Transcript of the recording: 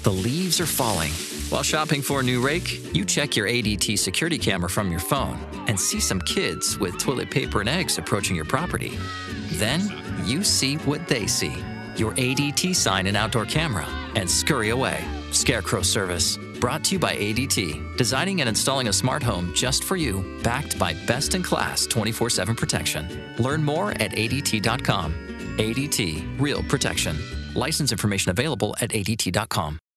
The leaves are falling. While shopping for a new rake, you check your ADT security camera from your phone and see some kids with toilet paper and eggs approaching your property. Then you see what they see, your ADT sign and outdoor camera, and scurry away. Scarecrow Service, brought to you by ADT, designing and installing a smart home just for you, backed by best-in-class 24/7 protection. Learn more at ADT.com. ADT, real protection. License information available at ADT.com.